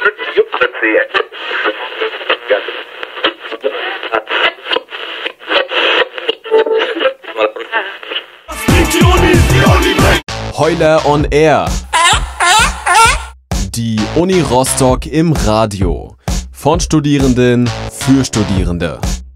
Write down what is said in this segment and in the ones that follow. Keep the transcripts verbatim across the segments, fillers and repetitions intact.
Heuler on Air. Die Uni Rostock im Radio. Von Studierenden für Studierende.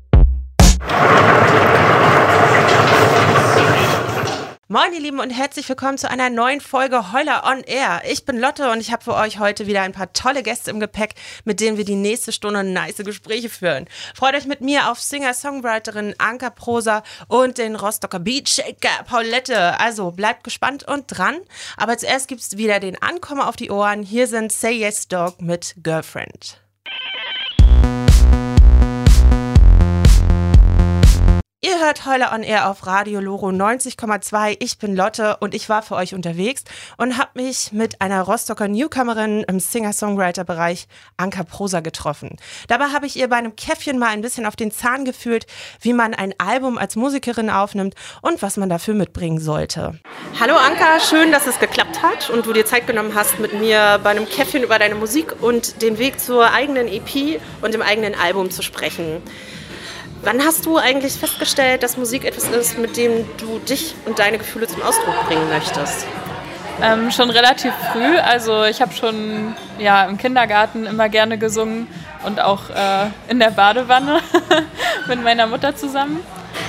Moin ihr Lieben und herzlich willkommen zu einer neuen Folge Heuler on Air. Ich bin Lotte und ich habe für euch heute wieder ein paar tolle Gäste im Gepäck, mit denen wir die nächste Stunde nice Gespräche führen. Freut euch mit mir auf Singer-Songwriterin Anka Prosa und den Rostocker Beatshaker Paulette. Also bleibt gespannt und dran. Aber zuerst gibt es wieder den Ankommer auf die Ohren. Hier sind Say Yes Dog mit Girlfriend. Ihr hört Heuler on Air auf Radio Loro neunzig Komma zwei. Ich bin Lotte und ich war für euch unterwegs und habe mich mit einer Rostocker Newcomerin im Singer-Songwriter-Bereich, Anka Prosa, getroffen. Dabei habe ich ihr bei einem Käffchen mal ein bisschen auf den Zahn gefühlt, wie man ein Album als Musikerin aufnimmt und was man dafür mitbringen sollte. Hallo Anka, schön, dass es geklappt hat und du dir Zeit genommen hast, mit mir bei einem Käffchen über deine Musik und den Weg zur eigenen E P und dem eigenen Album zu sprechen. Wann hast du eigentlich festgestellt, dass Musik etwas ist, mit dem du dich und deine Gefühle zum Ausdruck bringen möchtest? Ähm, schon relativ früh. Also ich habe schon ja, im Kindergarten immer gerne gesungen und auch äh, in der Badewanne mit meiner Mutter zusammen.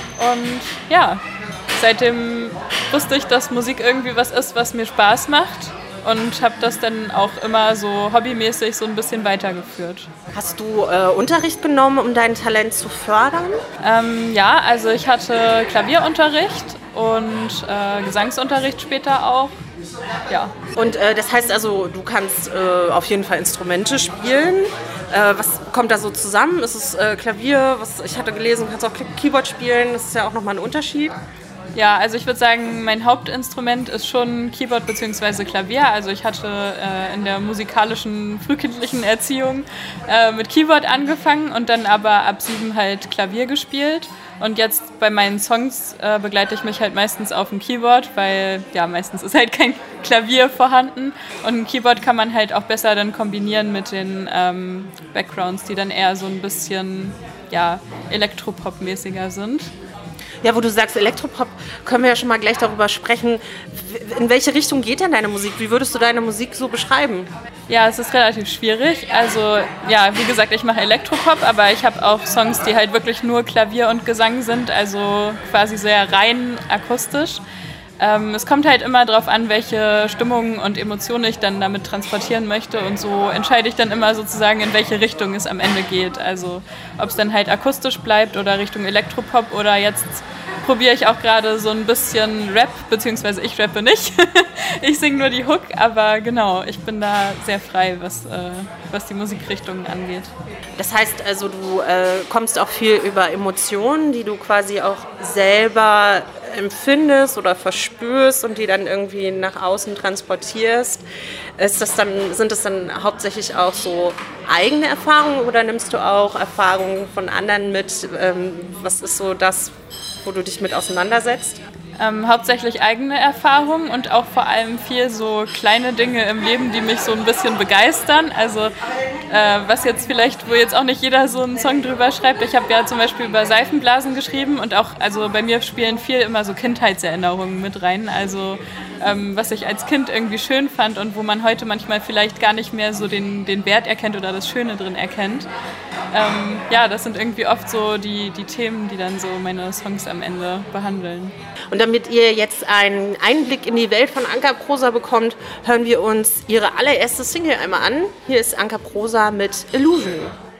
Und ja, seitdem wusste ich, dass Musik irgendwie was ist, was mir Spaß macht. Und habe das dann auch immer so hobbymäßig so ein bisschen weitergeführt. Hast du äh, Unterricht genommen, um dein Talent zu fördern? Ähm, ja, also ich hatte Klavierunterricht und äh, Gesangsunterricht später auch. Ja. Und äh, das heißt also, du kannst äh, auf jeden Fall Instrumente spielen. Äh, was kommt da so zusammen? Ist es äh, Klavier? Was, ich hatte gelesen, du kannst auch Keyboard spielen. Das ist ja auch nochmal ein Unterschied. Ja, also ich würde sagen, mein Hauptinstrument ist schon Keyboard bzw. Klavier. Also ich hatte äh, in der musikalischen frühkindlichen Erziehung äh, mit Keyboard angefangen und dann aber ab sieben halt Klavier gespielt. Und jetzt bei meinen Songs äh, begleite ich mich halt meistens auf dem Keyboard, weil ja meistens ist halt kein Klavier vorhanden. Und ein Keyboard kann man halt auch besser dann kombinieren mit den ähm, Backgrounds, die dann eher so ein bisschen ja, Elektropop-mäßiger sind. Ja, wo du sagst Elektropop, können wir ja schon mal gleich darüber sprechen. In welche Richtung geht denn deine Musik? Wie würdest du deine Musik so beschreiben? Ja, es ist relativ schwierig. Also ja, wie gesagt, ich mache Elektropop, aber ich habe auch Songs, die halt wirklich nur Klavier und Gesang sind, also quasi sehr rein akustisch. Ähm, es kommt halt immer darauf an, welche Stimmungen und Emotionen ich dann damit transportieren möchte und so entscheide ich dann immer sozusagen, in welche Richtung es am Ende geht. Also ob es dann halt akustisch bleibt oder Richtung Elektropop oder jetzt probiere ich auch gerade so ein bisschen Rap, beziehungsweise ich rappe nicht. Ich singe nur die Hook, aber genau, ich bin da sehr frei, was, äh, was die Musikrichtungen angeht. Das heißt also, du äh, kommst auch viel über Emotionen, die du quasi auch selber empfindest oder verspürst und die dann irgendwie nach außen transportierst. Ist das dann, sind das dann hauptsächlich auch so eigene Erfahrungen oder nimmst du auch Erfahrungen von anderen mit? Ähm, was ist so das, wo du dich mit auseinandersetzt? Ähm, hauptsächlich eigene Erfahrungen und auch vor allem viel so kleine Dinge im Leben, die mich so ein bisschen begeistern. Also äh, was jetzt vielleicht, wo jetzt auch nicht jeder so einen Song drüber schreibt. Ich habe ja zum Beispiel über Seifenblasen geschrieben und auch, also bei mir spielen viel immer so Kindheitserinnerungen mit rein. Also ähm, was ich als Kind irgendwie schön fand und wo man heute manchmal vielleicht gar nicht mehr so den, den Wert erkennt oder das Schöne drin erkennt. Ähm, ja, das sind irgendwie oft so die, die Themen, die dann so meine Songs am Ende behandeln. Und damit ihr jetzt einen Einblick in die Welt von Anka Prosa bekommt, hören wir uns ihre allererste Single einmal an. Hier ist Anka Prosa mit Illusion.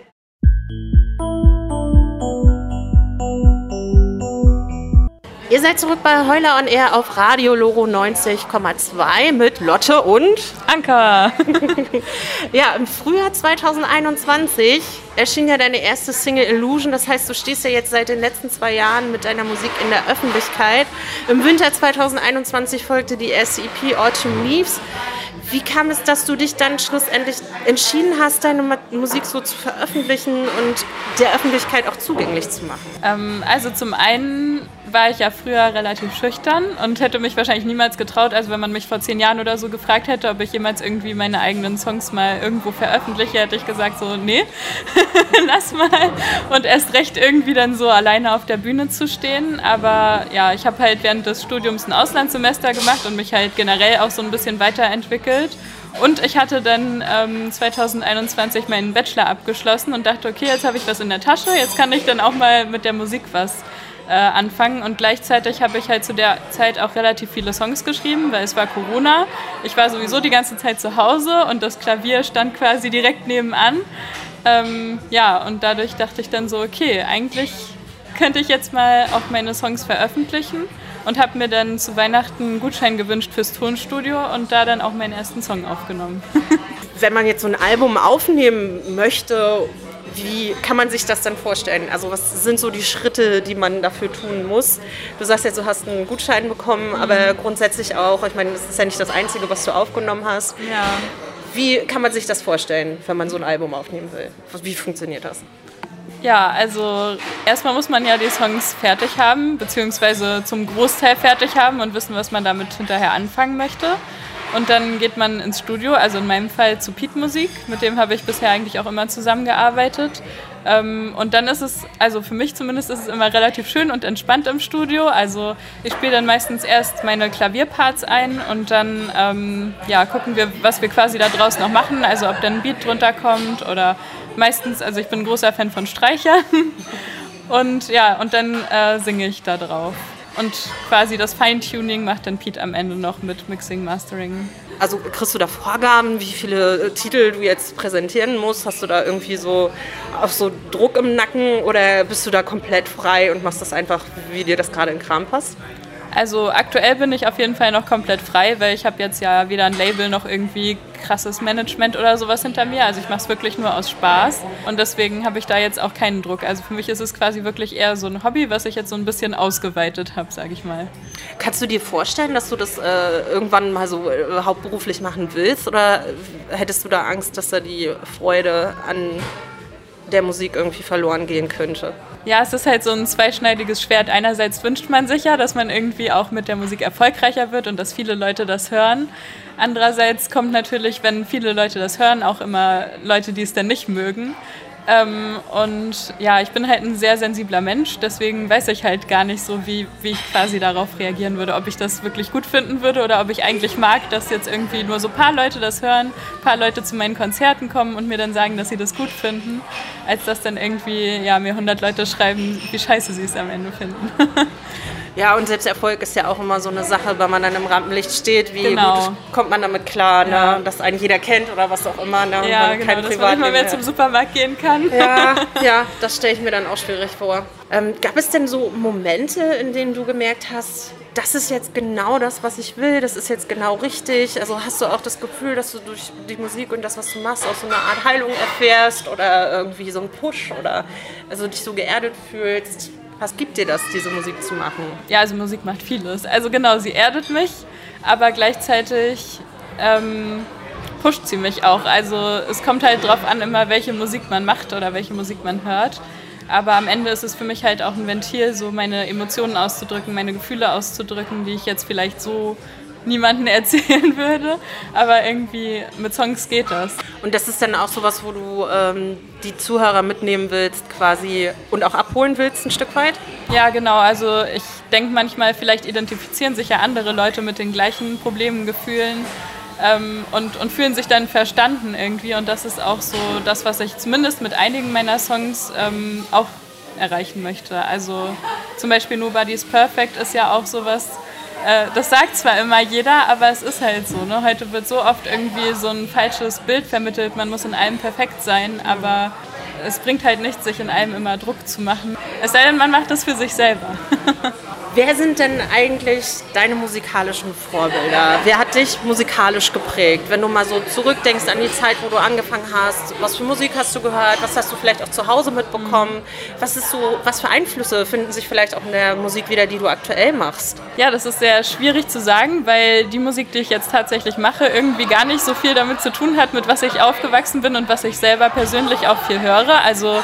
Ihr seid zurück bei Heuler on Air auf Radio Loro neunzig Komma zwei mit Lotte und Anka. Ja, im Frühjahr zweitausendeinundzwanzig erschien ja deine erste Single Illusion. Das heißt, du stehst ja jetzt seit den letzten zwei Jahren mit deiner Musik in der Öffentlichkeit. Im Winter zweitausendeinundzwanzig folgte die erste E P Autumn Leaves. Wie kam es, dass du dich dann schlussendlich entschieden hast, deine Musik so zu veröffentlichen und der Öffentlichkeit auch zugänglich zu machen? Ähm, also zum einen war ich ja früher relativ schüchtern und hätte mich wahrscheinlich niemals getraut, also wenn man mich vor zehn Jahren oder so gefragt hätte, ob ich jemals irgendwie meine eigenen Songs mal irgendwo veröffentliche, hätte ich gesagt so, nee, lass mal. Und erst recht irgendwie dann so alleine auf der Bühne zu stehen. Aber ja, ich habe halt während des Studiums ein Auslandssemester gemacht und mich halt generell auch so ein bisschen weiterentwickelt. Und ich hatte dann ähm, zwanzig einundzwanzig meinen Bachelor abgeschlossen und dachte, okay, jetzt habe ich was in der Tasche, jetzt kann ich dann auch mal mit der Musik was Äh, anfangen und gleichzeitig habe ich halt zu der Zeit auch relativ viele Songs geschrieben, weil es war Corona. Ich war sowieso die ganze Zeit zu Hause und das Klavier stand quasi direkt nebenan. Ähm, ja, und dadurch dachte ich dann so, okay, eigentlich könnte ich jetzt mal auch meine Songs veröffentlichen und habe mir dann zu Weihnachten einen Gutschein gewünscht fürs Tonstudio und da dann auch meinen ersten Song aufgenommen. Wenn man jetzt so ein Album aufnehmen möchte, wie kann man sich das dann vorstellen? Also was sind so die Schritte, die man dafür tun muss? Du sagst jetzt, du hast einen Gutschein bekommen, mhm. aber grundsätzlich auch, ich meine, das ist ja nicht das Einzige, was du aufgenommen hast. Ja. Wie kann man sich das vorstellen, wenn man so ein Album aufnehmen will? Wie funktioniert das? Ja, also erstmal muss man ja die Songs fertig haben, beziehungsweise zum Großteil fertig haben und wissen, was man damit hinterher anfangen möchte. Und dann geht man ins Studio, also in meinem Fall zu Pete Musik, mit dem habe ich bisher eigentlich auch immer zusammengearbeitet. Und dann ist es, also für mich zumindest ist es immer relativ schön und entspannt im Studio. Also ich spiele dann meistens erst meine Klavierparts ein und dann ähm, ja, gucken wir, was wir quasi da draus noch machen, also ob dann ein Beat drunter kommt oder meistens, also ich bin ein großer Fan von Streichern und ja, und dann äh, singe ich da drauf. Und quasi das Feintuning macht dann Pete am Ende noch mit Mixing, Mastering. Also kriegst du da Vorgaben, wie viele Titel du jetzt präsentieren musst? Hast du da irgendwie so auch so Druck im Nacken oder bist du da komplett frei und machst das einfach, wie dir das gerade in den Kram passt? Also aktuell bin ich auf jeden Fall noch komplett frei, weil ich habe jetzt ja weder ein Label noch irgendwie krasses Management oder sowas hinter mir. Also ich mache es wirklich nur aus Spaß und deswegen habe ich da jetzt auch keinen Druck. Also für mich ist es quasi wirklich eher so ein Hobby, was ich jetzt so ein bisschen ausgeweitet habe, sage ich mal. Kannst du dir vorstellen, dass du das äh, irgendwann mal so äh, hauptberuflich machen willst oder hättest du da Angst, dass da die Freude an der Musik irgendwie verloren gehen könnte? Ja, es ist halt so ein zweischneidiges Schwert. Einerseits wünscht man sich ja, dass man irgendwie auch mit der Musik erfolgreicher wird und dass viele Leute das hören. Andererseits kommt natürlich, wenn viele Leute das hören, auch immer Leute, die es dann nicht mögen. Ähm, und ja, ich bin halt ein sehr sensibler Mensch, deswegen weiß ich halt gar nicht so, wie, wie ich quasi darauf reagieren würde, ob ich das wirklich gut finden würde oder ob ich eigentlich mag, dass jetzt irgendwie nur so ein paar Leute das hören, ein paar Leute zu meinen Konzerten kommen und mir dann sagen, dass sie das gut finden, als dass dann irgendwie ja, mir hundert Leute schreiben, wie scheiße sie es am Ende finden. Ja, und Selbsterfolg ist ja auch immer so eine Sache, wenn man dann im Rampenlicht steht, wie genau. gut kommt man damit klar, ne? Ja. Dass einen jeder kennt oder was auch immer. Ne? Ja, genau, kein dass man nicht mal mehr zum Supermarkt gehen kann. Ja, ja, das stelle ich mir dann auch schwierig vor. Ähm, gab es denn so Momente, in denen du gemerkt hast, das ist jetzt genau das, was ich will, das ist jetzt genau richtig? Also hast du auch das Gefühl, dass du durch die Musik und das, was du machst, auch so eine Art Heilung erfährst oder irgendwie so einen Push oder also dich so geerdet fühlst? Was gibt dir das, diese Musik zu machen? Ja, also Musik macht vieles. Also genau, sie erdet mich, aber gleichzeitig ähm, pusht sie mich auch. Also es kommt halt drauf an, immer welche Musik man macht oder welche Musik man hört. Aber am Ende ist es für mich halt auch ein Ventil, so meine Emotionen auszudrücken, meine Gefühle auszudrücken, die ich jetzt vielleicht so niemandem erzählen würde, aber irgendwie mit Songs geht das. Und das ist dann auch sowas, wo du ähm, die Zuhörer mitnehmen willst quasi und auch abholen willst ein Stück weit? Ja, genau. Also ich denke manchmal, vielleicht identifizieren sich ja andere Leute mit den gleichen Problemen, Gefühlen ähm, und, und fühlen sich dann verstanden irgendwie. Und das ist auch so das, was ich zumindest mit einigen meiner Songs ähm, auch erreichen möchte. Also zum Beispiel Nobody's Perfect ist ja auch sowas. Das sagt zwar immer jeder, aber es ist halt so. Ne? Heute wird so oft irgendwie so ein falsches Bild vermittelt, man muss in allem perfekt sein, aber es bringt halt nichts, sich in allem immer Druck zu machen. Es sei denn, man macht das für sich selber. Wer sind denn eigentlich deine musikalischen Vorbilder? Wer hat dich musikalisch geprägt? Wenn du mal so zurückdenkst an die Zeit, wo du angefangen hast, was für Musik hast du gehört? Was hast du vielleicht auch zu Hause mitbekommen? Was ist so, was für Einflüsse finden sich vielleicht auch in der Musik wieder, die du aktuell machst? Ja, das ist sehr schwierig zu sagen, weil die Musik, die ich jetzt tatsächlich mache, irgendwie gar nicht so viel damit zu tun hat, mit was ich aufgewachsen bin und was ich selber persönlich auch viel höre. Also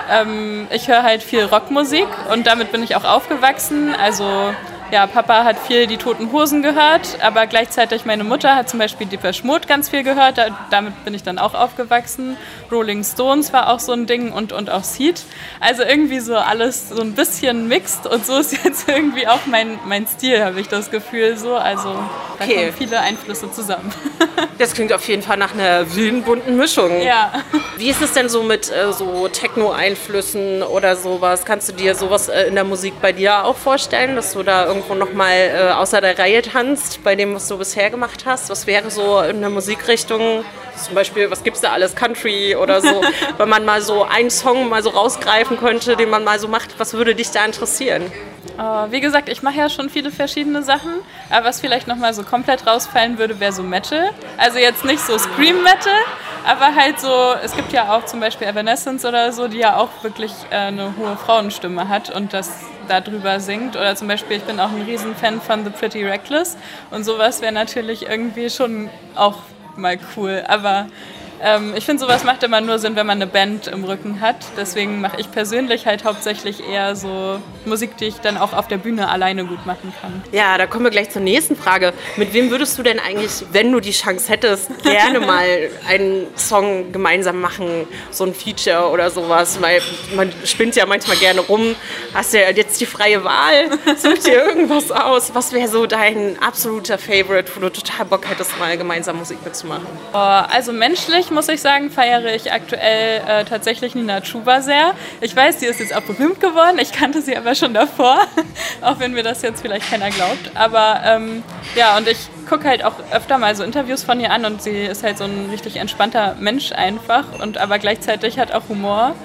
ähm, ich höre halt viel Rockmusik und damit bin ich auch aufgewachsen. Also ja, Papa hat viel die Toten Hosen gehört, aber gleichzeitig meine Mutter hat zum Beispiel Depeche Mode ganz viel gehört, da, damit bin ich dann auch aufgewachsen. Rolling Stones war auch so ein Ding und, und auch Seed. Also irgendwie so alles so ein bisschen mixed und so ist jetzt irgendwie auch mein, mein Stil, habe ich das Gefühl so. Also da Okay. kommen viele Einflüsse zusammen. Das klingt auf jeden Fall nach einer wilden, bunten Mischung. Ja. Wie ist es denn so mit äh, so Techno-Einflüssen oder sowas? Kannst du dir sowas äh, in der Musik bei dir auch vorstellen, dass du da irgendwo nochmal äh, außer der Reihe tanzt, bei dem, was du bisher gemacht hast? Was wäre so in der Musikrichtung, zum Beispiel, was gibt's da alles, Country oder so, wenn man mal so einen Song mal so rausgreifen könnte, den man mal so macht, was würde dich da interessieren? Uh, wie gesagt, ich mache ja schon viele verschiedene Sachen, aber was vielleicht nochmal so komplett rausfallen würde, wäre so Metal. Also jetzt nicht so Scream-Metal, aber halt so, es gibt ja auch zum Beispiel Evanescence oder so, die ja auch wirklich äh, eine hohe Frauenstimme hat und das darüber singt. Oder zum Beispiel, ich bin auch ein Riesenfan von The Pretty Reckless und sowas wäre natürlich irgendwie schon auch mal cool, aber ähm, ich finde, sowas macht immer nur Sinn, wenn man eine Band im Rücken hat. Deswegen mache ich persönlich halt hauptsächlich eher so Musik, die ich dann auch auf der Bühne alleine gut machen kann. Ja, da kommen wir gleich zur nächsten Frage. Mit wem würdest du denn eigentlich, wenn du die Chance hättest, gerne mal einen Song gemeinsam machen, so ein Feature oder sowas? Weil man spinnt ja manchmal gerne rum. Hast ja jetzt die freie Wahl, such dir irgendwas aus. Was wäre so dein absoluter Favorite, wo du total Bock hättest, mal gemeinsam Musik mitzumachen? Oh, also menschlich muss ich sagen, feiere ich aktuell äh, tatsächlich Nina Chuba sehr. Ich weiß, sie ist jetzt auch berühmt geworden. Ich kannte sie aber schon davor, auch wenn mir das jetzt vielleicht keiner glaubt. Aber ähm, ja, und ich gucke halt auch öfter mal so Interviews von ihr an und sie ist halt so ein richtig entspannter Mensch einfach und aber gleichzeitig hat auch Humor.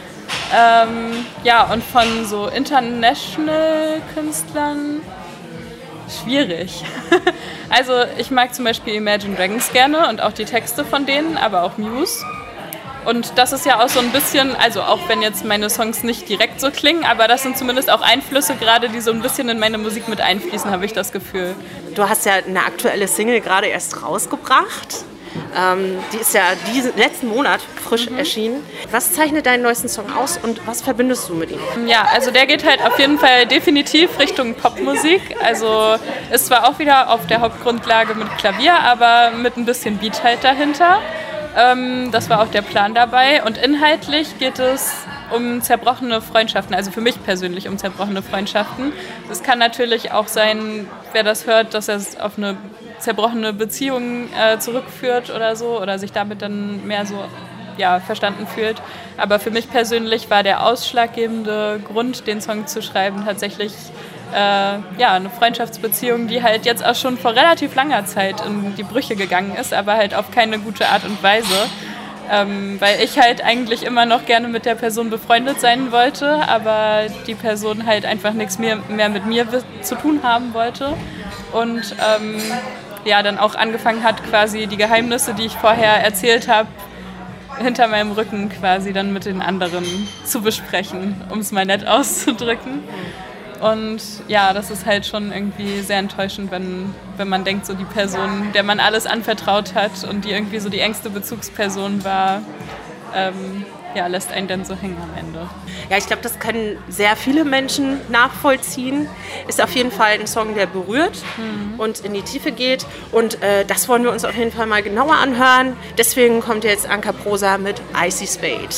Ähm, ja, und von so International-Künstlern schwierig. Also ich mag zum Beispiel Imagine Dragons gerne und auch die Texte von denen, aber auch Muse. Und das ist ja auch so ein bisschen, also auch wenn jetzt meine Songs nicht direkt so klingen, aber das sind zumindest auch Einflüsse gerade, die so ein bisschen in meine Musik mit einfließen, habe ich das Gefühl. Du hast ja eine aktuelle Single gerade erst rausgebracht. Ähm, die ist ja diesen letzten Monat frisch mhm. erschienen. Was zeichnet deinen neuesten Song aus und was verbindest du mit ihm? Ja, also der geht halt auf jeden Fall definitiv Richtung Popmusik. Also ist zwar auch wieder auf der Hauptgrundlage mit Klavier, aber mit ein bisschen Beat halt dahinter. Ähm, das war auch der Plan dabei. Und inhaltlich geht es um zerbrochene Freundschaften, also für mich persönlich um zerbrochene Freundschaften. Es kann natürlich auch sein, wer das hört, dass er es auf eine zerbrochene Beziehung äh, zurückführt oder so oder sich damit dann mehr so ja, verstanden fühlt. Aber für mich persönlich war der ausschlaggebende Grund, den Song zu schreiben, tatsächlich äh, ja, eine Freundschaftsbeziehung, die halt jetzt auch schon vor relativ langer Zeit in die Brüche gegangen ist, aber halt auf keine gute Art und Weise. Ähm, weil ich halt eigentlich immer noch gerne mit der Person befreundet sein wollte, aber die Person halt einfach nichts mehr, mehr mit mir zu tun haben wollte. Und ähm, ja, dann auch angefangen hat, quasi die Geheimnisse, die ich vorher erzählt habe, hinter meinem Rücken quasi dann mit den anderen zu besprechen, um es mal nett auszudrücken. Und ja, das ist halt schon irgendwie sehr enttäuschend, wenn, wenn man denkt, so die Person, der man alles anvertraut hat und die irgendwie so die engste Bezugsperson war, ähm, ja, lässt einen dann so hängen am Ende. Ja, ich glaube, das können sehr viele Menschen nachvollziehen. Ist auf jeden Fall ein Song, der berührt mhm. und in die Tiefe geht. Und äh, das wollen wir uns auf jeden Fall mal genauer anhören. Deswegen kommt jetzt Anka Prosa mit Icy Spade.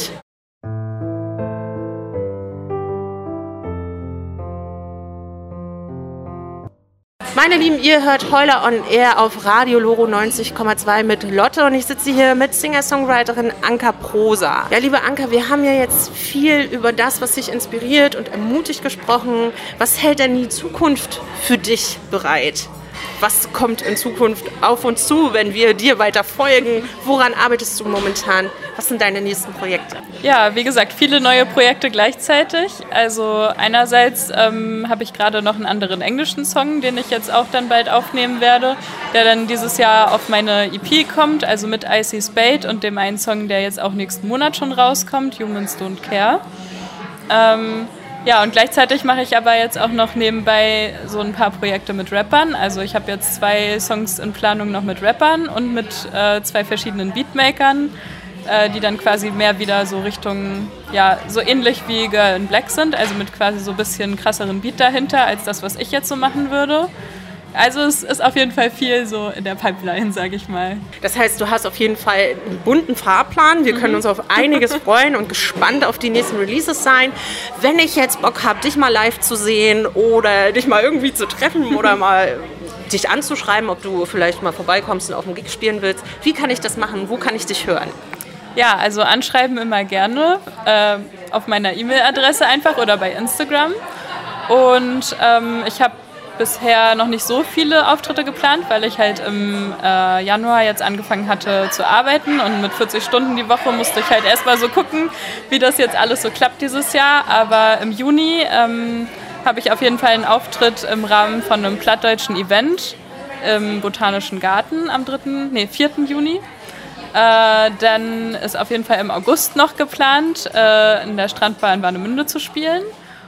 Meine Lieben, ihr hört Heuler on Air auf Radio Loro neunzig Komma zwei mit Lotte und ich sitze hier mit Singer-Songwriterin Anka Prosa. Ja, liebe Anka, wir haben ja jetzt viel über das, was dich inspiriert und ermutigt gesprochen. Was hält denn die Zukunft für dich bereit? Was kommt in Zukunft auf uns zu, wenn wir dir weiter folgen? Woran arbeitest du momentan? Was sind deine nächsten Projekte? Ja, wie gesagt, viele neue Projekte gleichzeitig. Also einerseits ähm, habe ich gerade noch einen anderen englischen Song, den ich jetzt auch dann bald aufnehmen werde, der dann dieses Jahr auf meine E P kommt, also mit Icy Spade und dem einen Song, der jetzt auch nächsten Monat schon rauskommt, Humans Don't Care. Ähm, Ja, und gleichzeitig mache ich aber jetzt auch noch nebenbei so ein paar Projekte mit Rappern. Also ich habe jetzt zwei Songs in Planung noch mit Rappern und mit äh, zwei verschiedenen Beatmakern, äh, die dann quasi mehr wieder so Richtung, ja, so ähnlich wie Girl in Black sind, also mit quasi so ein bisschen krasseren Beat dahinter, als das, was ich jetzt so machen würde. Also es ist auf jeden Fall viel so in der Pipeline, sage ich mal. Das heißt, du hast auf jeden Fall einen bunten Fahrplan. Wir mhm. können uns auf einiges freuen und gespannt auf die nächsten Releases sein. Wenn ich jetzt Bock habe, dich mal live zu sehen oder dich mal irgendwie zu treffen oder mal dich anzuschreiben, ob du vielleicht mal vorbeikommst und auf dem Gig spielen willst, wie kann ich das machen? Wo kann ich dich hören? Ja, also anschreiben immer gerne. Äh, auf meiner E-Mail-Adresse einfach oder bei Instagram. Und ähm, ich habe bisher noch nicht so viele Auftritte geplant, weil ich halt im äh, Januar jetzt angefangen hatte zu arbeiten und mit vierzig Stunden die Woche musste ich halt erstmal so gucken, wie das jetzt alles so klappt dieses Jahr. Aber im Juni ähm, habe ich auf jeden Fall einen Auftritt im Rahmen von einem plattdeutschen Event im Botanischen Garten am dritten, nee, vierten Juni. Äh, dann ist auf jeden Fall im August noch geplant, äh, in der Strandbar in Warnemünde zu spielen.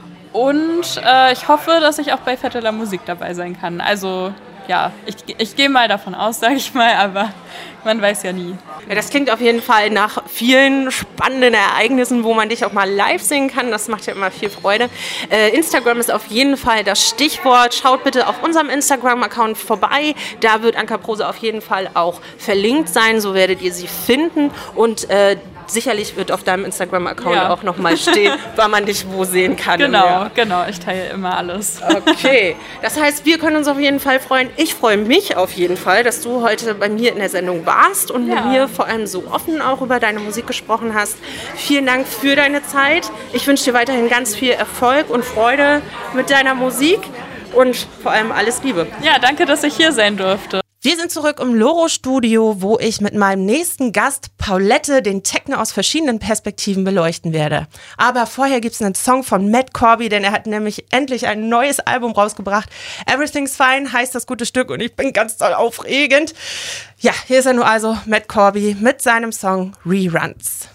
Und äh, ich hoffe, dass ich auch bei Fette La Musik dabei sein kann. Also ja, ich, ich gehe mal davon aus, sage ich mal, aber man weiß ja nie. Ja, das klingt auf jeden Fall nach vielen spannenden Ereignissen, wo man dich auch mal live sehen kann. Das macht ja immer viel Freude. Äh, Instagram ist auf jeden Fall das Stichwort. Schaut bitte auf unserem Instagram-Account vorbei. Da wird Anka Prose auf jeden Fall auch verlinkt sein. So werdet ihr sie finden. Und äh, sicherlich wird auf deinem Instagram-Account ja. auch nochmal stehen, wann man dich wo sehen kann. Genau, genau. Ich teile immer alles. Okay. Das heißt, wir können uns auf jeden Fall freuen. Ich freue mich auf jeden Fall, dass du heute bei mir in der Sendung warst und ja. mit mir vor allem so offen auch über deine Musik gesprochen hast. Vielen Dank für deine Zeit. Ich wünsche dir weiterhin ganz viel Erfolg und Freude mit deiner Musik und vor allem alles Liebe. Ja, danke, dass ich hier sein durfte. Wir sind zurück im Loro-Studio, wo ich mit meinem nächsten Gast Paulette den Techno aus verschiedenen Perspektiven beleuchten werde. Aber vorher gibt's einen Song von Matt Corby, denn er hat nämlich endlich ein neues Album rausgebracht. Everything's Fine heißt das gute Stück und ich bin ganz doll aufregend. Ja, hier ist er nur also, Matt Corby mit seinem Song Reruns.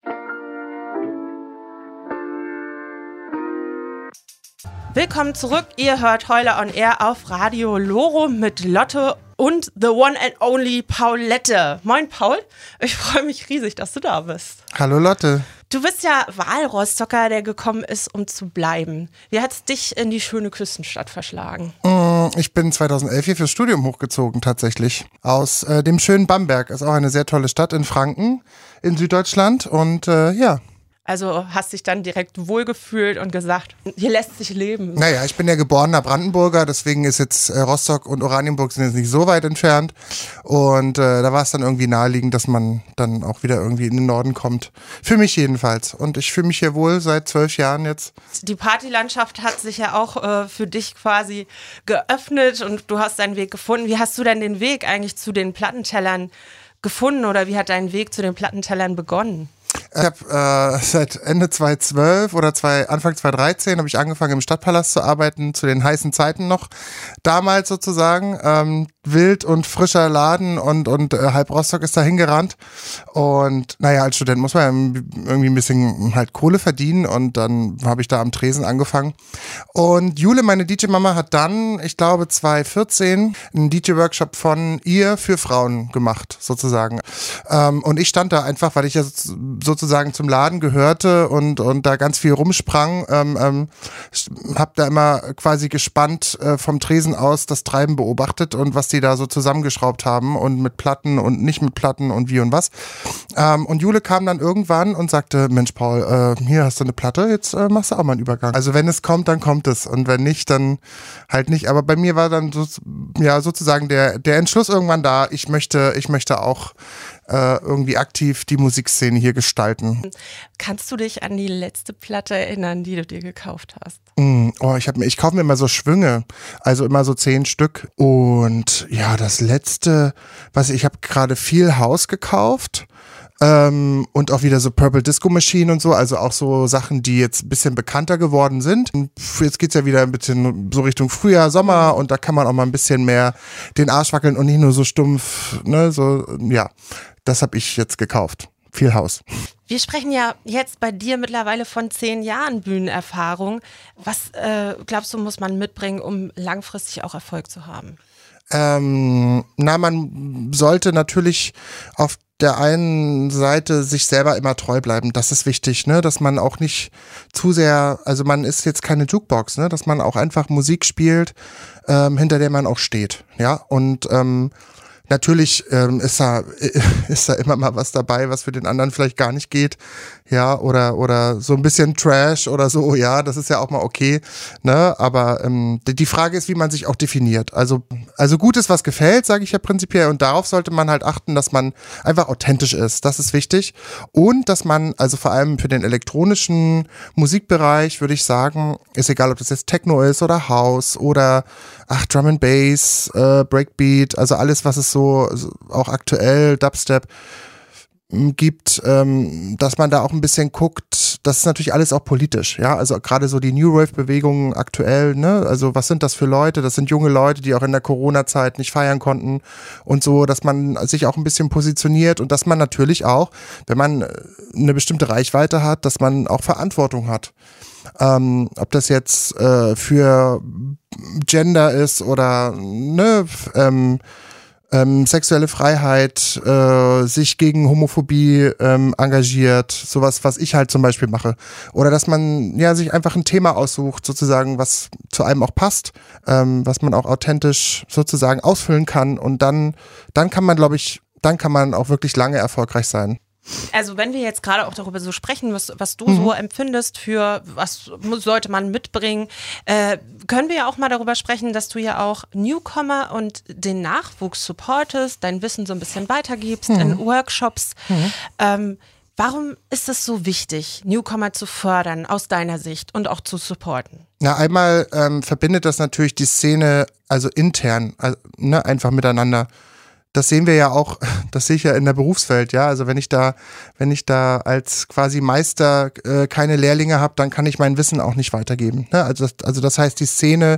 Willkommen zurück, ihr hört Heule on Air auf Radio Loro mit Lotte und the one and only Paulette. Moin Paul, ich freue mich riesig, dass du da bist. Hallo Lotte. Du bist ja Wahlrostocker, der gekommen ist, um zu bleiben. Wie hat es dich in die schöne Küstenstadt verschlagen? Ich bin zweitausendelf hier fürs Studium hochgezogen tatsächlich. Aus äh, dem schönen Bamberg. Ist auch eine sehr tolle Stadt in Franken, in Süddeutschland und äh, ja. Also hast dich dann direkt wohlgefühlt und gesagt, hier lässt sich leben. Naja, ich bin ja geborener Brandenburger, deswegen ist jetzt äh, Rostock und Oranienburg sind jetzt nicht so weit entfernt. Und äh, da war es dann irgendwie naheliegend, dass man dann auch wieder irgendwie in den Norden kommt. Für mich jedenfalls. Und ich fühle mich hier wohl seit zwölf Jahren jetzt. Die Partylandschaft hat sich ja auch äh, für dich quasi geöffnet und du hast deinen Weg gefunden. Wie hast du denn den Weg eigentlich zu den Plattentellern gefunden oder wie hat dein Weg zu den Plattentellern begonnen? Ich habe äh, seit Ende zweitausendzwölf oder zwei, Anfang zweitausenddreizehn habe ich angefangen im Stadtpalast zu arbeiten, zu den heißen Zeiten noch. Damals sozusagen ähm, wild und frischer Laden und, und äh, halb Rostock ist da hingerannt. Und naja, als Student muss man ja irgendwie ein bisschen halt Kohle verdienen und dann habe ich da am Tresen angefangen. Und Jule, meine D J-Mama, hat dann, ich glaube zweitausendvierzehn, einen D J-Workshop von ihr für Frauen gemacht sozusagen. Ähm, und ich stand da einfach, weil ich ja sozusagen zum Laden gehörte und, und da ganz viel rumsprang, ähm, ähm, hab da immer quasi gespannt äh, vom Tresen aus das Treiben beobachtet und was die da so zusammengeschraubt haben und mit Platten und nicht mit Platten und wie und was. Ähm, und Jule kam dann irgendwann und sagte, Mensch Paul, äh, hier hast du eine Platte, jetzt äh, machst du auch mal einen Übergang. Also wenn es kommt, dann kommt es und wenn nicht, dann halt nicht. Aber bei mir war dann so, ja sozusagen der, der Entschluss irgendwann da, ich möchte, ich möchte auch äh, irgendwie aktiv die Musikszene hier gestalten. Kannst du dich an die letzte Platte erinnern, die du dir gekauft hast? Mm, oh, ich, hab mir, ich kaufe mir immer so Schwünge, also immer so zehn Stück. Und ja, das letzte, was ich, ich habe gerade viel House gekauft. Ähm, und auch wieder so Purple Disco Machine und so, also auch so Sachen, die jetzt ein bisschen bekannter geworden sind. Und jetzt geht's ja wieder ein bisschen so Richtung Frühjahr, Sommer und da kann man auch mal ein bisschen mehr den Arsch wackeln und nicht nur so stumpf, ne, so, ja, das habe ich jetzt gekauft. Viel Haus. Wir sprechen ja jetzt bei dir mittlerweile von zehn Jahren Bühnenerfahrung. Was äh, glaubst du, muss man mitbringen, um langfristig auch Erfolg zu haben? Ähm, na, man sollte natürlich auf der einen Seite sich selber immer treu bleiben. Das ist wichtig, ne, dass man auch nicht zu sehr, also man ist jetzt keine Jukebox, ne, dass man auch einfach Musik spielt, ähm, hinter der man auch steht, ja, und ähm, natürlich ähm, ist da ist da immer mal was dabei, was für den anderen vielleicht gar nicht geht, ja, oder oder so ein bisschen Trash oder so, ja, das ist ja auch mal okay, ne, aber ähm, die Frage ist, wie man sich auch definiert. Also also gut ist, was gefällt, sage ich ja prinzipiell, und darauf sollte man halt achten, dass man einfach authentisch ist. Das ist wichtig, und dass man, also vor allem für den elektronischen Musikbereich, würde ich sagen, ist egal, ob das jetzt Techno ist oder House oder ach Drum and Bass, äh, Breakbeat, also alles, was es so, so auch aktuell Dubstep gibt, ähm, dass man da auch ein bisschen guckt, das ist natürlich alles auch politisch, ja, also gerade so die New Wave-Bewegungen aktuell, ne, also was sind das für Leute, das sind junge Leute, die auch in der Corona-Zeit nicht feiern konnten und so, dass man sich auch ein bisschen positioniert und dass man natürlich auch, wenn man eine bestimmte Reichweite hat, dass man auch Verantwortung hat. Ähm, ob das jetzt äh, für Gender ist oder ne, ähm, ähm, sexuelle Freiheit, äh, sich gegen Homophobie ähm, engagiert, sowas, was ich halt zum Beispiel mache. Oder dass man ja sich einfach ein Thema aussucht, sozusagen, was zu einem auch passt, ähm, was man auch authentisch sozusagen ausfüllen kann, und dann, dann kann man, glaube ich, dann kann man auch wirklich lange erfolgreich sein. Also wenn wir jetzt gerade auch darüber so sprechen, was, was du mhm. so empfindest für, was muss, sollte man mitbringen, äh, können wir ja auch mal darüber sprechen, dass du ja auch Newcomer und den Nachwuchs supportest, dein Wissen so ein bisschen weitergibst mhm. in Workshops. Mhm. Ähm, warum ist es so wichtig, Newcomer zu fördern aus deiner Sicht und auch zu supporten? Ja, einmal ähm, verbindet das natürlich die Szene, also intern, also, ne, einfach miteinander. Das sehen wir ja auch, das sehe ich ja in der Berufswelt, ja, also wenn ich da, wenn ich da als quasi Meister äh, keine Lehrlinge habe, dann kann ich mein Wissen auch nicht weitergeben, ne? Also das, also das heißt, die Szene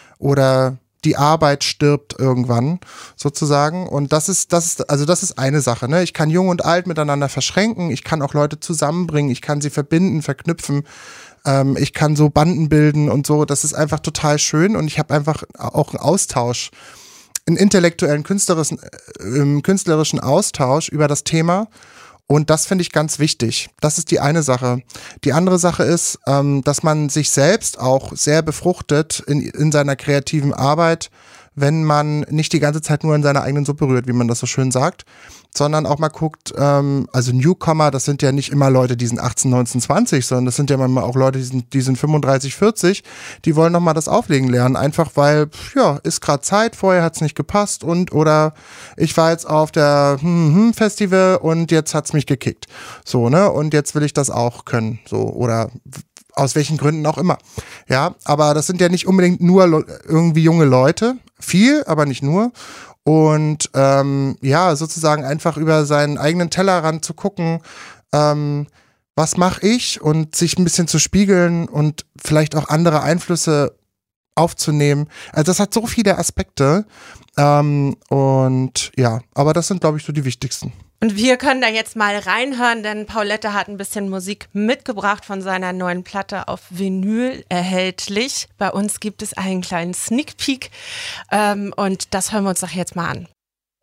oder die Arbeit stirbt irgendwann sozusagen, und das ist, das ist, also das ist eine Sache, ne? Ich kann Jung und Alt miteinander verschränken, ich kann auch Leute zusammenbringen, ich kann sie verbinden, verknüpfen, ähm, ich kann so Banden bilden und so, das ist einfach total schön, und ich habe einfach auch einen Austausch, einen intellektuellen, künstlerischen, äh, künstlerischen Austausch über das Thema, und das finde ich ganz wichtig. Das ist die eine Sache. Die andere Sache ist, ähm, dass man sich selbst auch sehr befruchtet in, in seiner kreativen Arbeit, wenn man nicht die ganze Zeit nur in seiner eigenen Suppe rührt, wie man das so schön sagt, sondern auch mal guckt, ähm, also Newcomer, das sind ja nicht immer Leute, die sind achtzehn, neunzehn, zwanzig, sondern das sind ja manchmal auch Leute, die sind, die sind fünfunddreißig, vierzig, die wollen nochmal das Auflegen lernen, einfach weil, ja, ist gerade Zeit, vorher hat's nicht gepasst, und oder ich war jetzt auf der hm, hm, Festival und jetzt hat's mich gekickt, so, ne, und jetzt will ich das auch können, so, oder aus welchen Gründen auch immer. Ja, aber das sind ja nicht unbedingt nur le- irgendwie junge Leute, viel, aber nicht nur. Und ähm, ja, sozusagen einfach über seinen eigenen Tellerrand zu gucken, ähm, was mache ich, und sich ein bisschen zu spiegeln und vielleicht auch andere Einflüsse aufzunehmen. Also das hat so viele Aspekte, ähm, und ja, aber das sind, glaube ich, so die wichtigsten. Und wir können da jetzt mal reinhören, denn Paulette hat ein bisschen Musik mitgebracht von seiner neuen Platte auf Vinyl erhältlich. Bei uns gibt es einen kleinen Sneak Peek, ähm, und das hören wir uns doch jetzt mal an.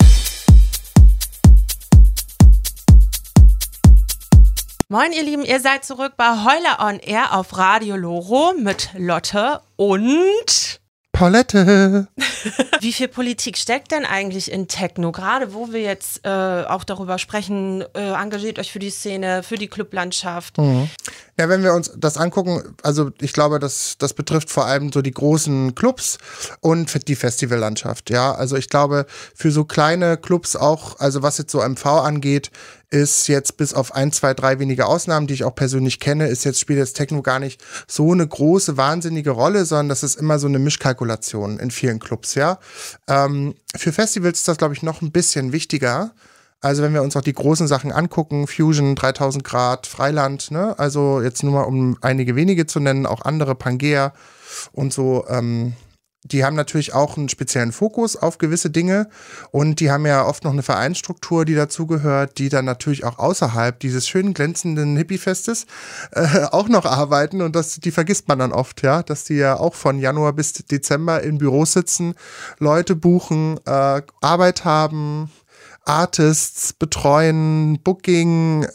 Moin ihr Lieben, ihr seid zurück bei Heule on Air auf Radio Loro mit Lotte und Paulette. Wie viel Politik steckt denn eigentlich in Techno? Gerade wo wir jetzt äh, auch darüber sprechen, äh, engagiert euch für die Szene, für die Clublandschaft. Mhm. Ja, wenn wir uns das angucken, also ich glaube, das, das betrifft vor allem so die großen Clubs und für die Festivallandschaft. Ja, also ich glaube, für so kleine Clubs auch, also was jetzt so M V angeht, ist jetzt bis auf ein, zwei, drei wenige Ausnahmen, die ich auch persönlich kenne, ist jetzt, spielt jetzt Techno gar nicht so eine große, wahnsinnige Rolle, sondern das ist immer so eine Mischkalkulation in vielen Clubs, ja. Ähm, für Festivals ist das, glaube ich, noch ein bisschen wichtiger. Also wenn wir uns auch die großen Sachen angucken, Fusion, dreitausend Grad, Freiland, ne, also jetzt nur mal um einige wenige zu nennen, auch andere, Pangea und so, ähm, die haben natürlich auch einen speziellen Fokus auf gewisse Dinge, und die haben ja oft noch eine Vereinsstruktur, die dazugehört, die dann natürlich auch außerhalb dieses schönen glänzenden Hippiefestes äh, auch noch arbeiten, und das, die vergisst man dann oft, ja, dass die ja auch von Januar bis Dezember in Büros sitzen, Leute buchen, äh, Arbeit haben, Artists betreuen, Booking,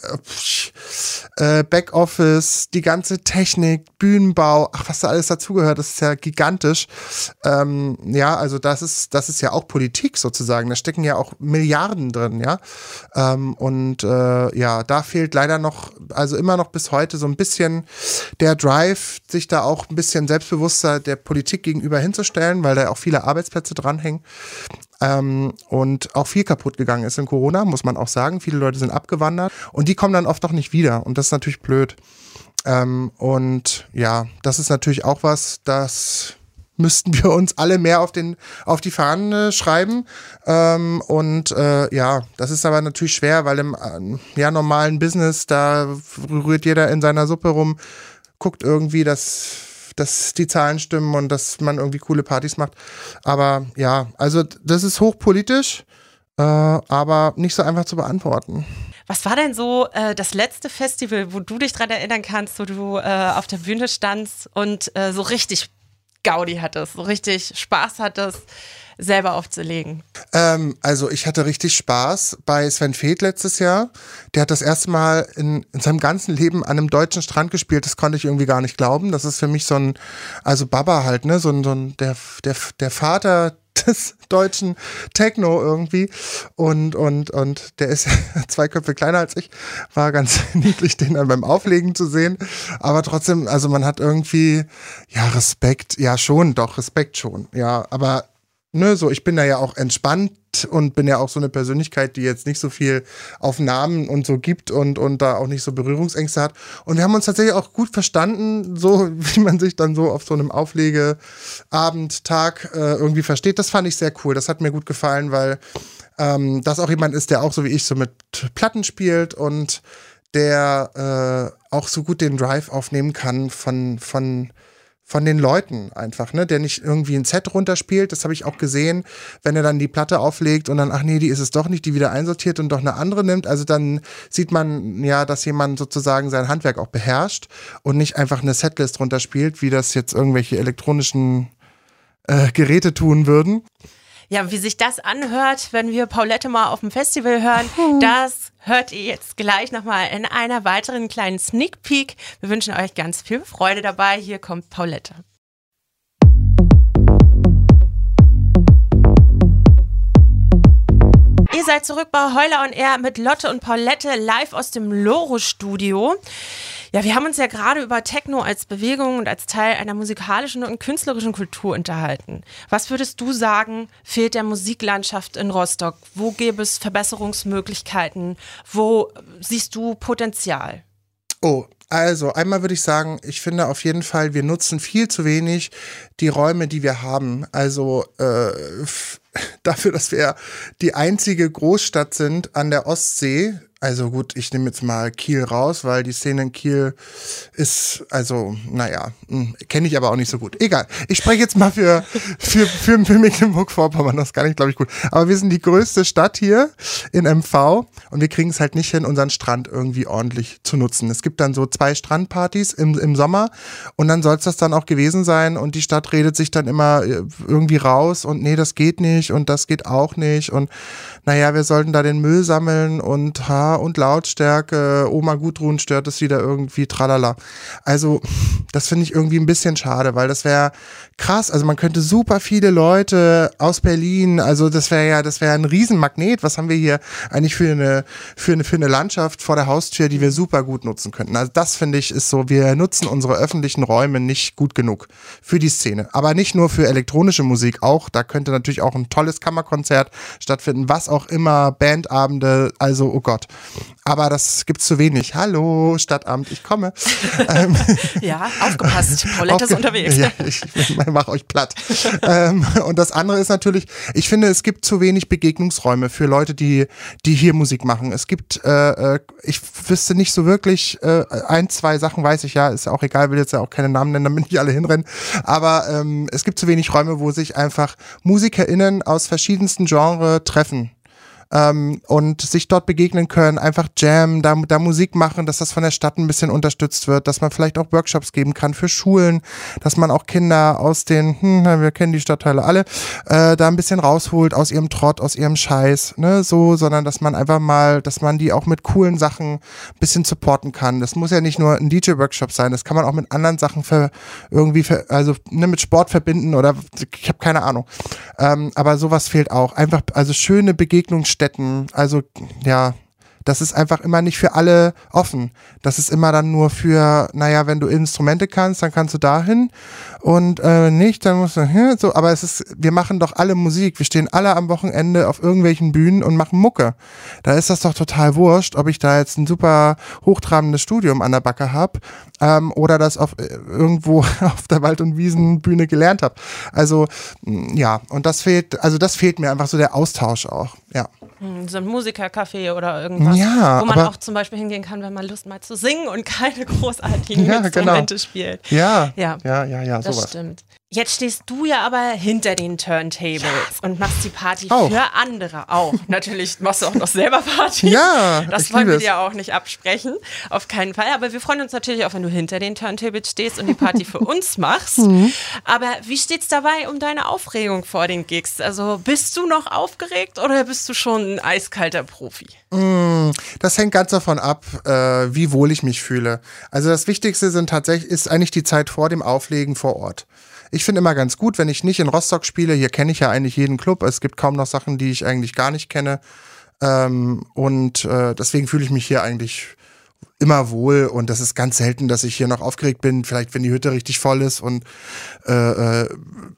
äh, Backoffice, die ganze Technik, Bühnenbau, ach, was da alles dazugehört, das ist ja gigantisch. Ähm, ja, also das ist, das ist ja auch Politik sozusagen, da stecken ja auch Milliarden drin, ja. Ähm, und äh, ja, da fehlt leider noch, also immer noch bis heute so ein bisschen der Drive, sich da auch ein bisschen selbstbewusster der Politik gegenüber hinzustellen, weil da auch viele Arbeitsplätze dranhängen. Ähm, und auch viel kaputt gegangen ist in Corona, muss man auch sagen. Viele Leute sind abgewandert und die kommen dann oft auch nicht wieder und das ist natürlich blöd. Ähm, und ja, das ist natürlich auch was, das müssten wir uns alle mehr auf den auf die Fahnen schreiben. Ähm, und äh, ja, das ist aber natürlich schwer, weil im äh, ja, normalen Business, da rührt jeder in seiner Suppe rum, guckt irgendwie, dass, dass die Zahlen stimmen und dass man irgendwie coole Partys macht. Aber ja, also das ist hochpolitisch, äh, aber nicht so einfach zu beantworten. Was war denn so äh, das letzte Festival, wo du dich dran erinnern kannst, wo du äh, auf der Bühne standst und äh, so richtig Gaudi hattest, so richtig Spaß hattest, selber aufzulegen? Ähm, also ich hatte richtig Spaß bei Sven Väth letztes Jahr. Der hat das erste Mal in, in seinem ganzen Leben an einem deutschen Strand gespielt. Das konnte ich irgendwie gar nicht glauben. Das ist für mich so ein, also Baba halt, ne, so ein, so ein der, der, der Vater des deutschen Techno irgendwie und und und der ist zwei Köpfe kleiner als ich, war ganz niedlich, den dann beim Auflegen zu sehen, aber trotzdem, also man hat irgendwie, ja, Respekt, ja schon, doch, Respekt schon, ja, aber ne, so, ich bin da ja auch entspannt und bin ja auch so eine Persönlichkeit, die jetzt nicht so viel auf Namen und so gibt und, und da auch nicht so Berührungsängste hat. Und wir haben uns tatsächlich auch gut verstanden, so wie man sich dann so auf so einem Auflegeabend, Tag äh, irgendwie versteht. Das fand ich sehr cool. Das hat mir gut gefallen, weil ähm, das auch jemand ist, der auch so wie ich so mit Platten spielt und der äh, auch so gut den Drive aufnehmen kann von, von von den Leuten einfach, ne, der nicht irgendwie ein Set runterspielt, das habe ich auch gesehen, wenn er dann die Platte auflegt und dann, ach nee, die ist es doch nicht, die wieder einsortiert und doch eine andere nimmt, also dann sieht man ja, dass jemand sozusagen sein Handwerk auch beherrscht und nicht einfach eine Setlist runterspielt, wie das jetzt irgendwelche elektronischen äh, Geräte tun würden. Ja, wie sich das anhört, wenn wir Paulette mal auf dem Festival hören, das hört ihr jetzt gleich nochmal in einer weiteren kleinen Sneak Peek. Wir wünschen euch ganz viel Freude dabei. Hier kommt Paulette. Ihr seid zurück bei Heuler on Air mit Lotte und Paulette live aus dem Loro-Studio. Ja, wir haben uns ja gerade über Techno als Bewegung und als Teil einer musikalischen und künstlerischen Kultur unterhalten. Was würdest du sagen, fehlt der Musiklandschaft in Rostock? Wo gäbe es Verbesserungsmöglichkeiten? Wo siehst du Potenzial? Oh, also einmal würde ich sagen, ich finde auf jeden Fall, wir nutzen viel zu wenig die Räume, die wir haben. Also äh, f- dafür, dass wir die einzige Großstadt sind an der Ostsee. Also gut, ich nehme jetzt mal Kiel raus, weil die Szene in Kiel ist, also, naja, kenne ich aber auch nicht so gut. Egal, ich spreche jetzt mal für, für, für, für Mecklenburg-Vorpommern, das kann ich, glaube ich, gut. Aber wir sind die größte Stadt hier in M V und wir kriegen es halt nicht hin, unseren Strand irgendwie ordentlich zu nutzen. Es gibt dann so zwei Strandpartys im, im Sommer und dann soll es das dann auch gewesen sein und die Stadt redet sich dann immer irgendwie raus und nee, das geht nicht und das geht auch nicht und naja, wir sollten da den Müll sammeln und ha, und Lautstärke, Oma Gudrun stört es wieder irgendwie, tralala. Also das finde ich irgendwie ein bisschen schade, weil das wäre krass, also man könnte super viele Leute aus Berlin, also das wäre ja, das wäre ein Riesenmagnet, was haben wir hier eigentlich für eine, für eine, für eine Landschaft vor der Haustür, die wir super gut nutzen könnten. Also das finde ich ist so, wir nutzen unsere öffentlichen Räume nicht gut genug für die Szene, aber nicht nur für elektronische Musik, auch, da könnte natürlich auch ein tolles Kammerkonzert stattfinden, was auch immer, Bandabende, also oh Gott. Aber das gibt's zu wenig. Hallo, Stadtamt, ich komme. ähm, ja, aufgepasst. Paulette ist unterwegs. Ja, ich, ich mach euch platt. ähm, und das andere ist natürlich, ich finde, es gibt zu wenig Begegnungsräume für Leute, die, die hier Musik machen. Es gibt, äh, ich wüsste nicht so wirklich, äh, ein, zwei Sachen weiß ich ja, ist ja auch egal, will jetzt ja auch keine Namen nennen, damit nicht alle hinrennen. Aber ähm, es gibt zu wenig Räume, wo sich einfach MusikerInnen aus verschiedensten Genres treffen. ähm, und sich dort begegnen können, einfach Jam, da, da Musik machen, dass das von der Stadt ein bisschen unterstützt wird, dass man vielleicht auch Workshops geben kann für Schulen, dass man auch Kinder aus den, hm, wir kennen die Stadtteile alle, äh, da ein bisschen rausholt aus ihrem Trott, aus ihrem Scheiß, ne, so, sondern dass man einfach mal, dass man die auch mit coolen Sachen ein bisschen supporten kann. Das muss ja nicht nur ein D J-Workshop sein, das kann man auch mit anderen Sachen für irgendwie, für, also ne, mit Sport verbinden oder ich habe keine Ahnung. Ähm, aber sowas fehlt auch. Einfach, also schöne Begegnungsstätten, also ja, das ist einfach immer nicht für alle offen. Das ist immer dann nur für, naja, wenn du Instrumente kannst, dann kannst du dahin und äh, nicht, dann musst du hm, so. Aber es ist, wir machen doch alle Musik. Wir stehen alle am Wochenende auf irgendwelchen Bühnen und machen Mucke. Da ist das doch total wurscht, ob ich da jetzt ein super hochtrabendes Studium an der Backe habe ähm, oder das auf äh, irgendwo auf der Wald- und Wiesenbühne gelernt habe. Also ja, und das fehlt, also das fehlt mir einfach so der Austausch auch, ja. So ein Musikercafé oder irgendwas, ja, wo man aber, auch zum Beispiel hingehen kann, wenn man Lust mal zu singen und keine großartigen ja, Instrumente genau. spielt. Ja, ja, ja, ja, ja, das sowas. stimmt. Jetzt stehst du ja aber hinter den Turntables und machst die Party Auch. für andere auch. Natürlich machst du auch noch selber Party. Ja, das ich wollen liebe wir es. dir auch nicht absprechen, auf keinen Fall. Aber wir freuen uns natürlich auch, wenn du hinter den Turntables stehst und die Party für uns machst. Mhm. Aber wie steht's dabei um deine Aufregung vor den Gigs? Also bist du noch aufgeregt oder bist du schon ein eiskalter Profi? Das hängt ganz davon ab, äh, wie wohl ich mich fühle. Also das Wichtigste sind tatsächlich, ist eigentlich die Zeit vor dem Auflegen vor Ort. Ich finde immer ganz gut, wenn ich nicht in Rostock spiele, hier kenne ich ja eigentlich jeden Club, es gibt kaum noch Sachen, die ich eigentlich gar nicht kenne ähm, und äh, deswegen fühle ich mich hier eigentlich immer wohl und das ist ganz selten, dass ich hier noch aufgeregt bin, vielleicht wenn die Hütte richtig voll ist und äh, äh,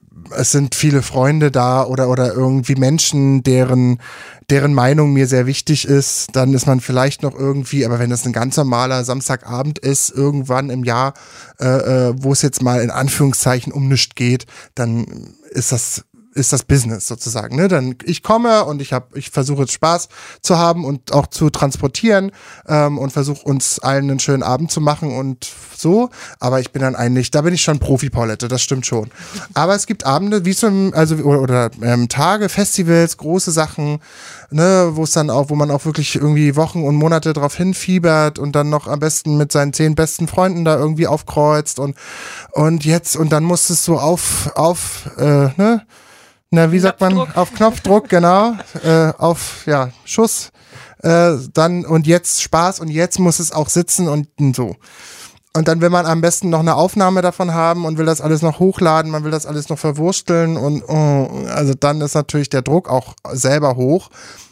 es sind viele Freunde da oder oder irgendwie Menschen, deren deren Meinung mir sehr wichtig ist, dann ist man vielleicht noch irgendwie, aber wenn das ein ganz normaler Samstagabend ist, irgendwann im Jahr, äh, äh, wo es jetzt mal in Anführungszeichen um nichts geht, dann ist das ist das Business sozusagen, ne? Dann ich komme und ich habe, ich versuche jetzt Spaß zu haben und auch zu transportieren ähm, und versuche uns allen einen schönen Abend zu machen und so. Aber ich bin dann eigentlich, da bin ich schon Profi-Paulette, das stimmt schon. Aber es gibt Abende, wie zum, also oder, oder ähm, Tage, Festivals, große Sachen, ne, wo es dann auch, wo man auch wirklich irgendwie Wochen und Monate drauf hinfiebert und dann noch am besten mit seinen zehn besten Freunden da irgendwie aufkreuzt und und jetzt und dann muss es so auf auf äh, ne Na, wie sagt man? Auf Knopfdruck, genau. Äh, auf, ja, Schuss. Äh, dann, und jetzt Spaß und jetzt muss es auch sitzen und so. Und dann will man am besten noch eine Aufnahme davon haben und will das alles noch hochladen, man will das alles noch verwursteln und, oh, also dann ist natürlich der Druck auch selber hoch.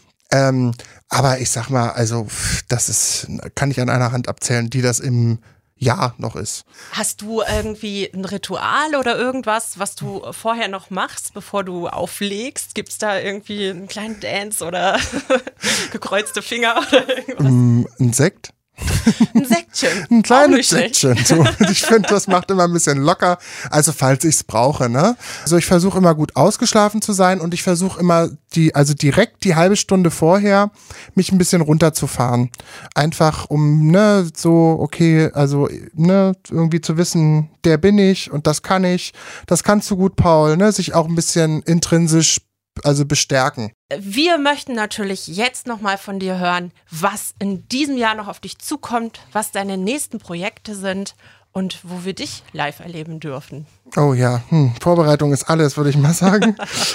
Ähm, aber ich sag mal, also, das ist, kann ich an einer Hand abzählen, die das im Jahr noch ist. Hast du irgendwie ein Ritual oder irgendwas, was du vorher noch machst, bevor du auflegst? Gibt es da irgendwie einen kleinen Dance oder gekreuzte Finger oder irgendwas? Um, ein Sekt? Ein Säckchen. Ein kleines Säckchen. So. Ich finde, das macht immer ein bisschen locker. Also falls ich es brauche, ne? Also ich versuche immer gut ausgeschlafen zu sein und ich versuche immer die, also direkt die halbe Stunde vorher mich ein bisschen runterzufahren. Einfach um, ne, so, okay, also, ne, irgendwie zu wissen, der bin ich und das kann ich. Das kannst du gut, Paul, ne? Sich auch ein bisschen intrinsisch also bestärken. Wir möchten natürlich jetzt nochmal von dir hören, was in diesem Jahr noch auf dich zukommt, was deine nächsten Projekte sind und wo wir dich live erleben dürfen. Oh ja, hm, Vorbereitung ist alles, würde ich mal sagen.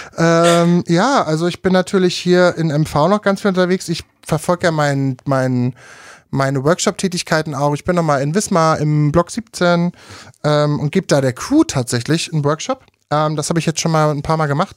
ähm, ja, also ich bin natürlich hier in M V noch ganz viel unterwegs. Ich verfolge ja mein, mein, meine Workshop-Tätigkeiten auch. Ich bin nochmal in Wismar im Block siebzehn ähm, und gebe da der Crew tatsächlich einen Workshop. Ähm, das habe ich jetzt schon mal ein paar Mal gemacht.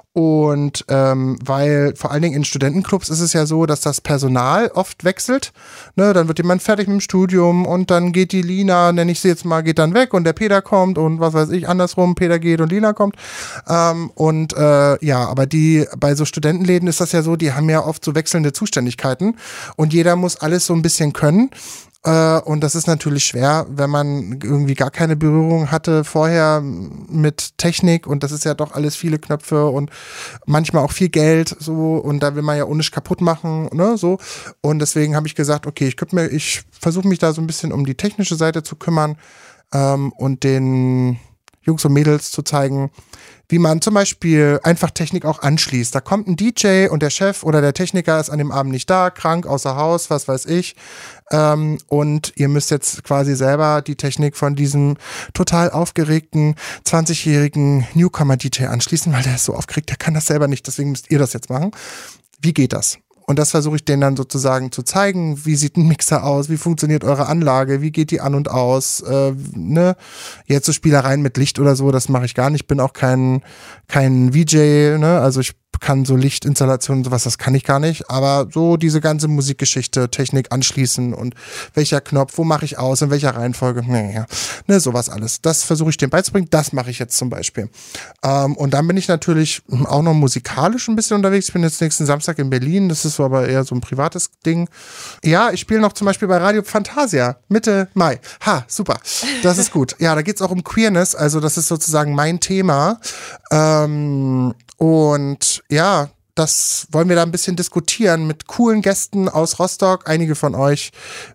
Und ähm, weil vor allen Dingen in Studentenclubs ist es ja so, dass das Personal oft wechselt. Ne, dann wird jemand fertig mit dem Studium und dann geht die Lina, nenne ich sie jetzt mal, geht dann weg und der Peter kommt und was weiß ich, andersrum, Peter geht und Lina kommt. Ähm, und äh, ja, aber die bei so Studentenläden ist das ja so, die haben ja oft so wechselnde Zuständigkeiten und jeder muss alles so ein bisschen können. Und das ist natürlich schwer, wenn man irgendwie gar keine Berührung hatte vorher mit Technik und das ist ja doch alles viele Knöpfe und manchmal auch viel Geld so und da will man ja auch nicht kaputt machen, ne, so. Und deswegen habe ich gesagt, okay, ich, mir, ich versuche mich da so ein bisschen um die technische Seite zu kümmern ähm, und den Jungs und Mädels zu zeigen, wie man zum Beispiel einfach Technik auch anschließt. Da kommt ein D J und der Chef oder der Techniker ist an dem Abend nicht da, krank, außer Haus, was weiß ich. Ähm, und ihr müsst jetzt quasi selber die Technik von diesem total aufgeregten zwanzigjährigen Newcomer-D J anschließen, weil der ist so aufgeregt, der kann das selber nicht, deswegen müsst ihr das jetzt machen. Wie geht das? Und das versuche ich denen dann sozusagen zu zeigen. Wie sieht ein Mixer aus? Wie funktioniert eure Anlage? Wie geht die an und aus? Äh, ne? Jetzt so Spielereien mit Licht oder so, das mache ich gar nicht. Ich bin auch kein, kein V J, ne? Also ich kann so Lichtinstallationen und sowas, das kann ich gar nicht. Aber so diese ganze Musikgeschichte, Technik anschließen und welcher Knopf, wo mache ich aus, in welcher Reihenfolge, naja, ne, sowas alles. Das versuche ich denen beizubringen. Das mache ich jetzt zum Beispiel. Ähm, und dann bin ich natürlich auch noch musikalisch ein bisschen unterwegs. Ich bin jetzt nächsten Samstag in Berlin. Das ist so aber eher so ein privates Ding. Ja, ich spiele noch zum Beispiel bei Radio Fantasia Mitte Mai. Ha, super. Das ist gut. Ja, da geht's auch um Queerness. Also das ist sozusagen mein Thema. Ähm, und ja, das wollen wir da ein bisschen diskutieren mit coolen Gästen aus Rostock. Einige von euch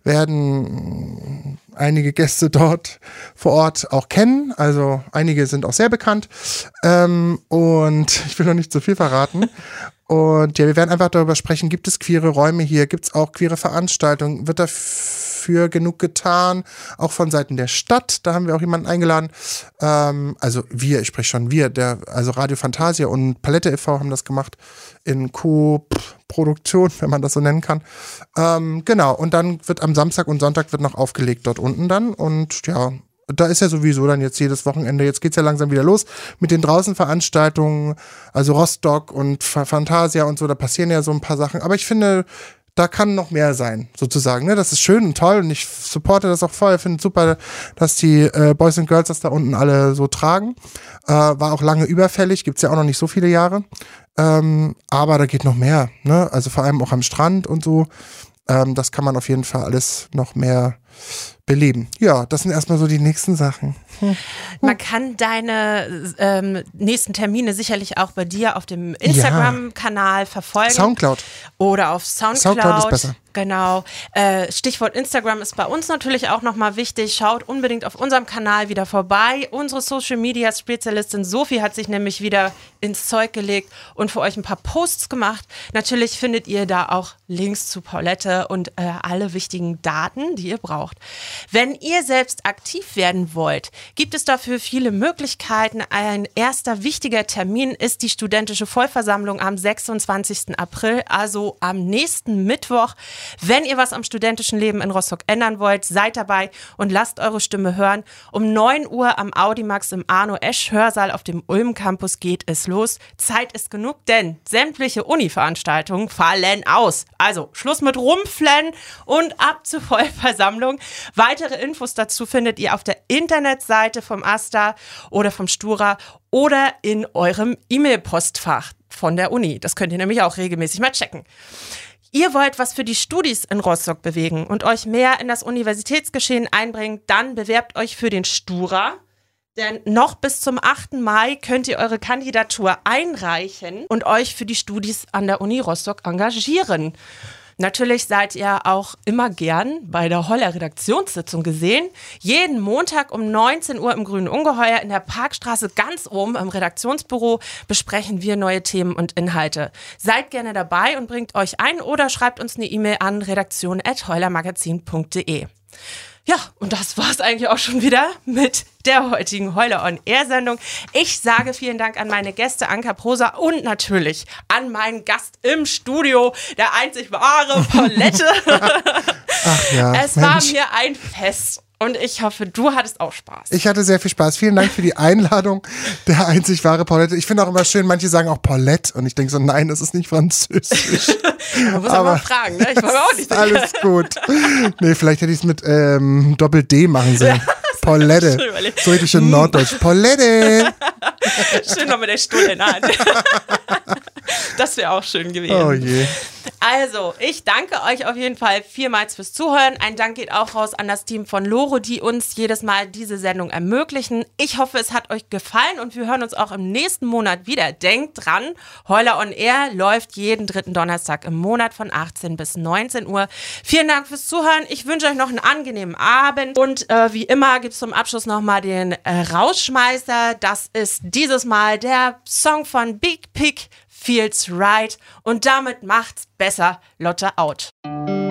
werden einige Gäste dort vor Ort auch kennen. Also einige sind auch sehr bekannt. Ähm, und ich will noch nicht zu viel verraten. Und ja, wir werden einfach darüber sprechen, gibt es queere Räume hier, gibt es auch queere Veranstaltungen, wird dafür genug getan, auch von Seiten der Stadt, da haben wir auch jemanden eingeladen, ähm, also wir, ich spreche schon wir, der, also Radio Fantasia und Palette e V haben das gemacht in Co-Produktion, wenn man das so nennen kann. Ähm, genau, und dann wird am Samstag und Sonntag wird noch aufgelegt dort unten dann und ja, da ist ja sowieso dann jetzt jedes Wochenende, jetzt geht's ja langsam wieder los mit den Draußenveranstaltungen, also Rostock und Fantasia und so, da passieren ja so ein paar Sachen, aber ich finde, da kann noch mehr sein, sozusagen, ne? Das ist schön und toll und ich supporte das auch voll, ich finde es super, dass die äh, Boys and Girls das da unten alle so tragen, äh, war auch lange überfällig, gibt's ja auch noch nicht so viele Jahre, ähm, aber da geht noch mehr, ne? Also vor allem auch am Strand und so, ähm, das kann man auf jeden Fall alles noch mehr beleben. Ja, das sind erstmal so die nächsten Sachen. Hm. Man kann deine ähm, nächsten Termine sicherlich auch bei dir auf dem Instagram-Kanal verfolgen. Soundcloud. Oder auf Soundcloud. Soundcloud ist besser. Genau. Äh, Stichwort Instagram ist bei uns natürlich auch nochmal wichtig. Schaut unbedingt auf unserem Kanal wieder vorbei. Unsere Social-Media-Spezialistin Sophie hat sich nämlich wieder ins Zeug gelegt und für euch ein paar Posts gemacht. Natürlich findet ihr da auch Links zu Paulette und äh, alle wichtigen Daten, die ihr braucht. Wenn ihr selbst aktiv werden wollt, gibt es dafür viele Möglichkeiten. Ein erster wichtiger Termin ist die studentische Vollversammlung am sechsundzwanzigsten April, also am nächsten Mittwoch. Wenn ihr was am studentischen Leben in Rostock ändern wollt, seid dabei und lasst eure Stimme hören. Um neun Uhr am Audimax im Arno-Esch-Hörsaal auf dem Ulm-Campus geht es los. Zeit ist genug, denn sämtliche Uni-Veranstaltungen fallen aus. Also Schluss mit Rumpflen und ab zur Vollversammlung. Weitere Infos dazu findet ihr auf der Internetseite vom AStA oder vom Stura oder in eurem E-Mail-Postfach von der Uni. Das könnt ihr nämlich auch regelmäßig mal checken. Ihr wollt was für die Studis in Rostock bewegen und euch mehr in das Universitätsgeschehen einbringen, dann bewerbt euch für den Stura. Denn noch bis zum achten Mai könnt ihr eure Kandidatur einreichen und euch für die Studis an der Uni Rostock engagieren. Natürlich seid ihr auch immer gern bei der Holler Redaktionssitzung gesehen. Jeden Montag um neunzehn Uhr im Grünen Ungeheuer in der Parkstraße ganz oben im Redaktionsbüro besprechen wir neue Themen und Inhalte. Seid gerne dabei und bringt euch ein oder schreibt uns eine E-Mail an redaktion at heulermagazin punkt de. Ja, und das war's eigentlich auch schon wieder mit der heutigen Heuler-on-Air-Sendung. Ich sage vielen Dank an meine Gäste Anka Prosa und natürlich an meinen Gast im Studio, der einzig wahre Paulette. Ach ja, es Mensch. war mir ein Fest. Und ich hoffe, du hattest auch Spaß. Ich hatte sehr viel Spaß. Vielen Dank für die Einladung, der einzig wahre Paulette. Ich finde auch immer schön, manche sagen auch Paulette. Und ich denke so, nein, das ist nicht französisch. Man muss aber mal fragen, ne? Ich war mir auch nicht sicher. Alles gut. Nee, vielleicht hätte ich es mit ähm, Doppel-D machen sollen. Ja, Paulette. So richtig schön norddeutsch. Paulette. Schön noch mit der Stulle in der Hand. Das wäre auch schön gewesen. Oh je. Also, ich danke euch auf jeden Fall vielmals fürs Zuhören. Ein Dank geht auch raus an das Team von Loro, die uns jedes Mal diese Sendung ermöglichen. Ich hoffe, es hat euch gefallen und wir hören uns auch im nächsten Monat wieder. Denkt dran, Heuler on Air läuft jeden dritten Donnerstag im Monat von achtzehn bis neunzehn Uhr. Vielen Dank fürs Zuhören. Ich wünsche euch noch einen angenehmen Abend und äh, wie immer gibt es zum Abschluss nochmal den äh, Rausschmeißer. Das ist dieses Mal der Song von Big Pig, Feels Right, und damit macht's besser, Lotte out.